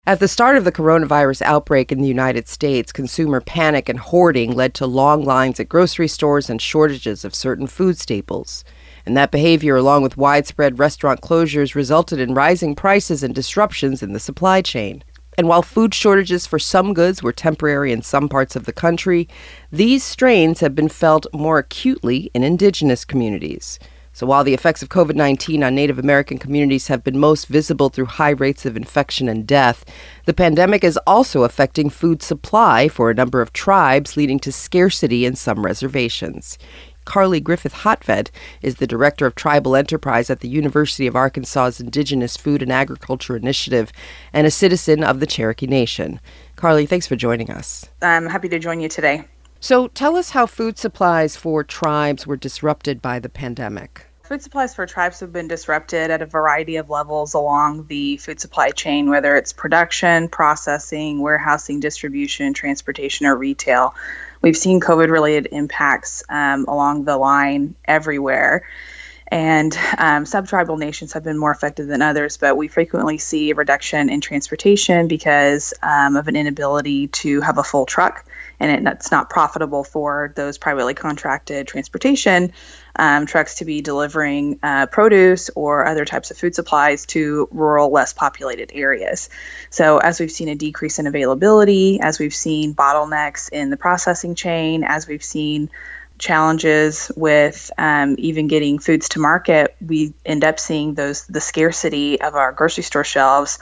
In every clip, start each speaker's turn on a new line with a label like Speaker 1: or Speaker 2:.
Speaker 1: At the start of the coronavirus outbreak in the United States, consumer panic and hoarding led to long lines at grocery stores and shortages of certain food staples. And that behavior, along with widespread restaurant closures, resulted in rising prices and disruptions in the supply chain. And while food shortages for some goods were temporary in some parts of the country, these strains have been felt more acutely in indigenous communities. So while the effects of COVID-19 on Native American communities have been most visible through high rates of infection and death, the pandemic is also affecting food supply for a number of tribes, leading to scarcity in some reservations. Carly Griffith-Hotved is the director of tribal enterprise at the University of Arkansas's Indigenous Food and Agriculture Initiative and a citizen of the Cherokee Nation. Carly, thanks for joining us.
Speaker 2: I'm happy to join you today.
Speaker 1: So tell us how food supplies for tribes were disrupted by the pandemic.
Speaker 2: Food supplies for tribes have been disrupted at a variety of levels along the food supply chain, whether it's production, processing, warehousing, distribution, transportation, or retail. We've seen COVID-related impacts along the line everywhere. And subtribal nations have been more affected than others, but we frequently see a reduction in transportation because of an inability to have a full truck, and it's not profitable for those privately contracted transportation trucks to be delivering produce or other types of food supplies to rural, less populated areas. So as we've seen a decrease in availability, as we've seen bottlenecks in the processing chain, as we've seen challenges with even getting foods to market, we end up seeing the scarcity of our grocery store shelves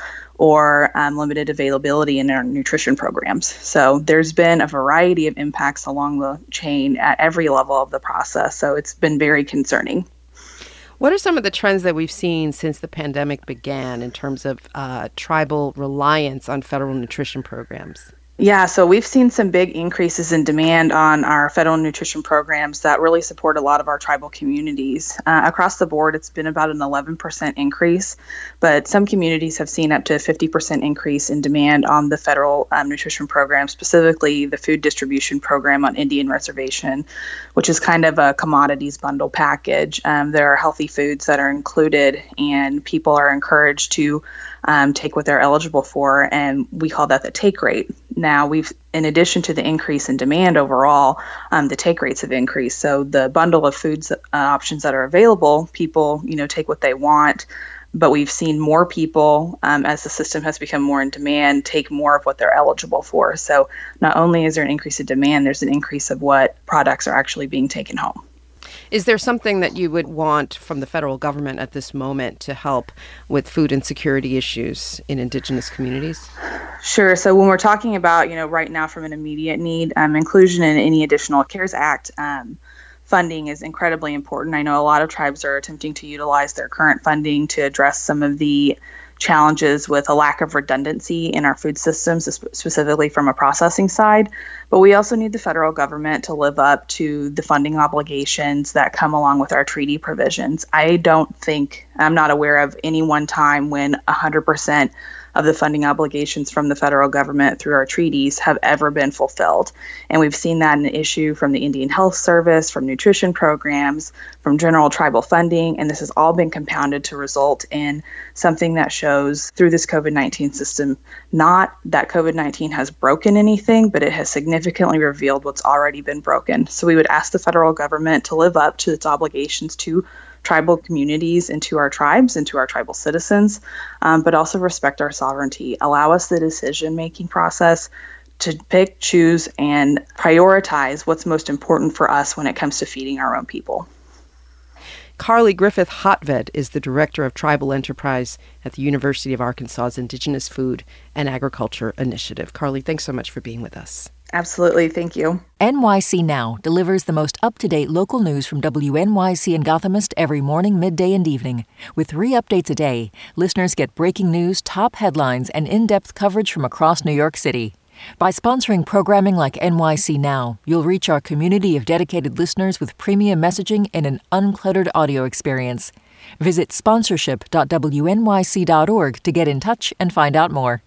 Speaker 2: or limited availability in our nutrition programs. So there's been a variety of impacts along the chain at every level of the process. So it's been very concerning.
Speaker 1: What are some of the trends that we've seen since the pandemic began in terms of tribal reliance on federal nutrition programs?
Speaker 2: Yeah, so we've seen some big increases in demand on our federal nutrition programs that really support a lot of our tribal communities. Across the board, it's been about an 11% increase, but some communities have seen up to a 50% increase in demand on the federal nutrition program, specifically the food distribution program on Indian Reservation, which is kind of a commodities bundle package. There are healthy foods that are included, and people are encouraged to take what they're eligible for, and we call that the take rate. Now, in addition to the increase in demand overall, the take rates have increased. So the bundle of foods options that are available, people, take what they want. But we've seen more people, as the system has become more in demand, take more of what they're eligible for. So not only is there an increase in demand, there's an increase of what products are actually being taken home.
Speaker 1: Is there something that you would want from the federal government at this moment to help with food insecurity issues in indigenous communities?
Speaker 2: Sure. So when we're talking about, right now from an immediate need, inclusion in any additional CARES Act funding is incredibly important. I know a lot of tribes are attempting to utilize their current funding to address some of the challenges with a lack of redundancy in our food systems, specifically from a processing side. But we also need the federal government to live up to the funding obligations that come along with our treaty provisions. I'm not aware of any one time when 100% of the funding obligations from the federal government through our treaties have ever been fulfilled. And we've seen that an issue from the Indian Health Service, from nutrition programs, from general tribal funding, and this has all been compounded to result in something that shows through this COVID-19 system, not that COVID-19 has broken anything, but it has significantly revealed what's already been broken. So we would ask the federal government to live up to its obligations to tribal communities and to our tribes and to our tribal citizens, but also respect our sovereignty. Allow us the decision-making process to pick, choose, and prioritize what's most important for us when it comes to feeding our own people.
Speaker 1: Carly Griffith-Hotved is the director of tribal enterprise at the University of Arkansas's Indigenous Food and Agriculture Initiative. Carly, thanks so much for being with us.
Speaker 2: Absolutely. Thank you.
Speaker 3: NYC Now delivers the most up-to-date local news from WNYC and Gothamist every morning, midday, and evening. With 3 updates a day, listeners get breaking news, top headlines, and in-depth coverage from across New York City. By sponsoring programming like NYC Now, you'll reach our community of dedicated listeners with premium messaging and an uncluttered audio experience. Visit sponsorship.wnyc.org to get in touch and find out more.